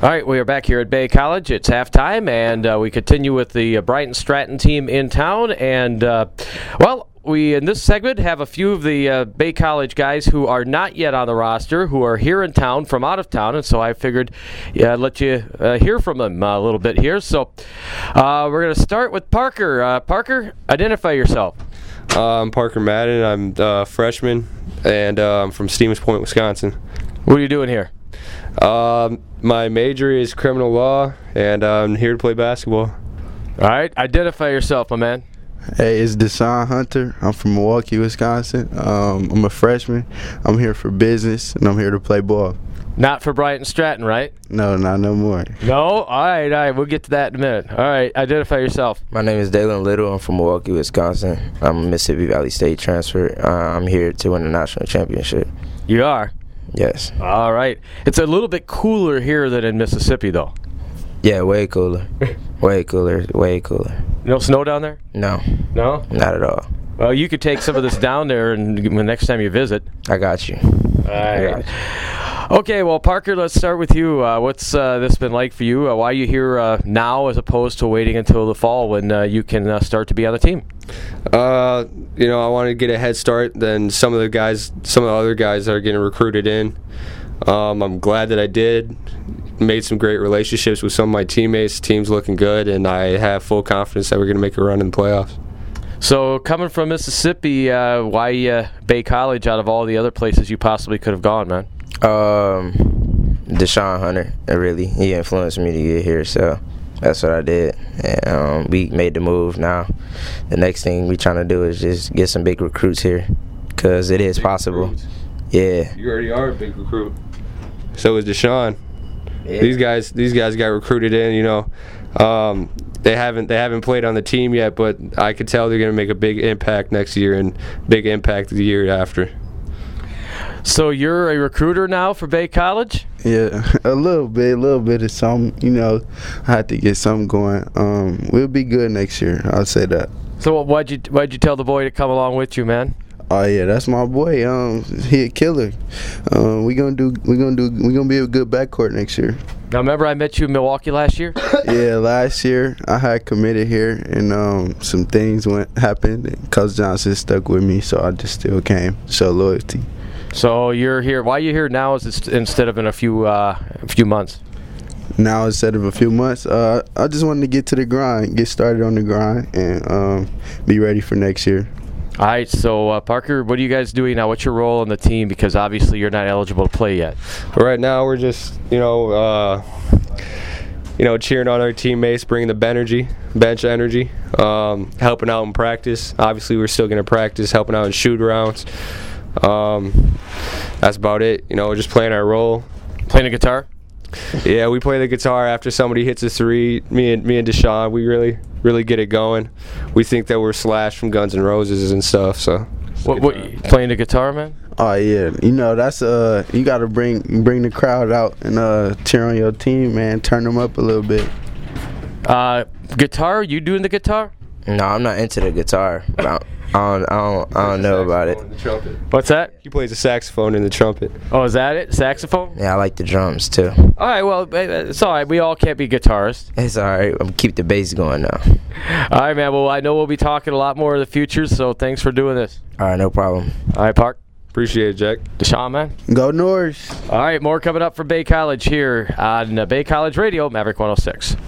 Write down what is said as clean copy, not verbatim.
All right, we are back here at Bay College. It's halftime, and we continue with the Brighton Stratton team in town. And, we, in this segment, have a few of the Bay College guys who are not yet on the roster, who are here in town from out of town, and so I figured I'd let you hear from them a little bit here. So we're going to start with Parker. Parker, identify yourself. I'm Parker Madden. I'm a freshman, and I'm from Stevens Point, Wisconsin. What are you doing here? My major is criminal law, and I'm here to play basketball. All right, identify yourself, my man. Hey, it's Deshaun Hunter. I'm from Milwaukee, Wisconsin. I'm a freshman. I'm here for business, and I'm here to play ball. Not for Brighton Stratton, right? No, not no more. No? All right. We'll get to that in a minute. All right, identify yourself. My name is Dalen Little. I'm from Milwaukee, Wisconsin. I'm a Mississippi Valley State transfer. I'm here to win the national championship. You are? Yes. All right. It's a little bit cooler here than in Mississippi, though. Yeah, way cooler. Way cooler. Way cooler. No snow down there? No. No? Not at all. Well, you could take some of this down there and the next time you visit. I got you. All right. Okay, well, Parker, let's start with you. What's this been like for you? Why are you here now as opposed to waiting until the fall when you can start to be on the team? I wanted to get a head start than some of the other guys that are getting recruited in. I'm glad that I did. Made some great relationships with some of my teammates. The team's looking good, and I have full confidence that we're going to make a run in the playoffs. So, coming from Mississippi, why Bay College out of all the other places you possibly could have gone, man? Deshaun Hunter, he influenced me to get here, so that's what I did. And we made the move. Now the next thing we're trying to do is just get some big recruits here, because it is possible. Recruits. Yeah. You already are a big recruit. So is Deshaun. Yeah. These guys got recruited in. They haven't played on the team yet, but I could tell they're going to make a big impact next year and big impact the year after. So you're a recruiter now for Bay College? Yeah, a little bit of something. I had to get something going. We'll be good next year. I'll say that. So why'd you tell the boy to come along with you, man? Oh yeah, that's my boy. He a killer. We gonna be a good backcourt next year. Now remember I met you in Milwaukee last year? Yeah, last year I had committed here, and some things happened. And Coach Johnson stuck with me, so I just still came. Show loyalty. So you're here. Why are you here now instead of in a few months? Now instead of a few months, I just wanted to get to the grind, get started on the grind, and be ready for next year. All right, so Parker, what are you guys doing now? What's your role on the team? Because obviously you're not eligible to play yet. Right now we're just, cheering on our teammates, bringing the bench energy, helping out in practice. Obviously we're still going to practice, helping out in shoot-arounds. That's about it. We're just playing our role. Playing the guitar? Yeah, we play the guitar after somebody hits a three. Me and Deshaun, we really get it going. We think that we're Slash from Guns N' Roses and stuff. So, what playing the guitar, man? Oh yeah, that's you got to bring the crowd out and cheer on your team, man. Turn them up a little bit. Guitar? You doing the guitar? No, I'm not into the guitar. I don't know about it. What's that? He plays the saxophone and the trumpet. Oh, is that it? Saxophone? Yeah, I like the drums too. All right, well, it's all right. We all can't be guitarists. It's all right. I'm keep the bass going now. All right, man. Well, I know we'll be talking a lot more in the future, so thanks for doing this. All right, no problem. All right, Park. Appreciate it, Jack. Deshaun, man. Go Norse. All right, more coming up for Bay College here on Bay College Radio, Maverick 106.